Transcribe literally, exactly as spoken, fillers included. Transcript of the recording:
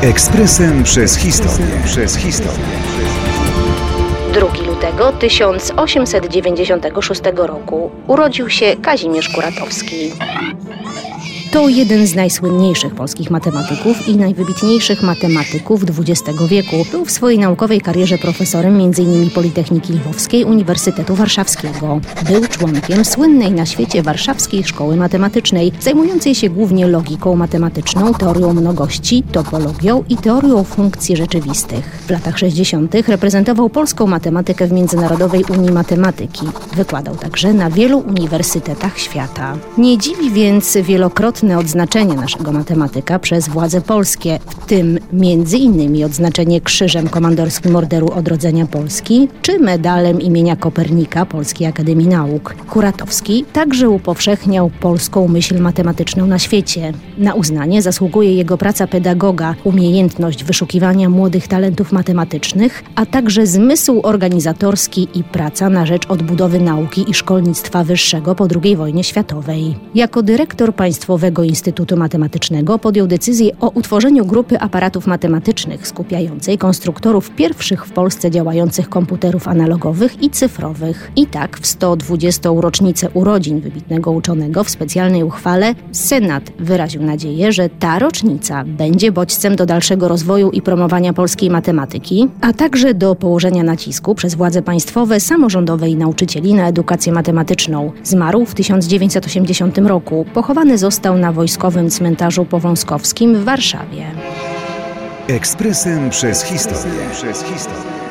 Ekspresem przez historię. Przez historię. drugiego lutego tysiąc osiemset dziewięćdziesiątego szóstego roku urodził się Kazimierz Kuratowski. To jeden z najsłynniejszych polskich matematyków i najwybitniejszych matematyków dwudziestego wieku. Był w swojej naukowej karierze profesorem między innymi Politechniki Lwowskiej, Uniwersytetu Warszawskiego. Był członkiem słynnej na świecie Warszawskiej Szkoły Matematycznej, zajmującej się głównie logiką matematyczną, teorią mnogości, topologią i teorią funkcji rzeczywistych. W latach sześćdziesiątych reprezentował polską matematykę w Międzynarodowej Unii Matematyki. Wykładał także na wielu uniwersytetach świata. Nie dziwi więc wielokrotnie odznaczenie naszego matematyka przez władze polskie, w tym między innymi odznaczenie Krzyżem Komandorskim Orderu Odrodzenia Polski czy medalem imienia Kopernika Polskiej Akademii Nauk. Kuratowski także upowszechniał polską myśl matematyczną na świecie. Na uznanie zasługuje jego praca pedagoga, umiejętność wyszukiwania młodych talentów matematycznych, a także zmysł organizatorski i praca na rzecz odbudowy nauki i szkolnictwa wyższego po drugiej wojnie światowej. Jako dyrektor Państwowego Instytutu Matematycznego podjął decyzję o utworzeniu grupy aparatów matematycznych skupiającej konstruktorów pierwszych w Polsce działających komputerów analogowych i cyfrowych. I tak w sto dwudziestą rocznicę urodzin wybitnego uczonego w specjalnej uchwale Senat wyraził nadzieję, że ta rocznica będzie bodźcem do dalszego rozwoju i promowania polskiej matematyki, a także do położenia nacisku przez władze państwowe, samorządowe i nauczycieli na edukację matematyczną. Zmarł w tysiąc dziewięćset osiemdziesiątym roku. Pochowany został na Wojskowym Cmentarzu Powązkowskim w Warszawie. Ekspresem przez historię. Przez historię.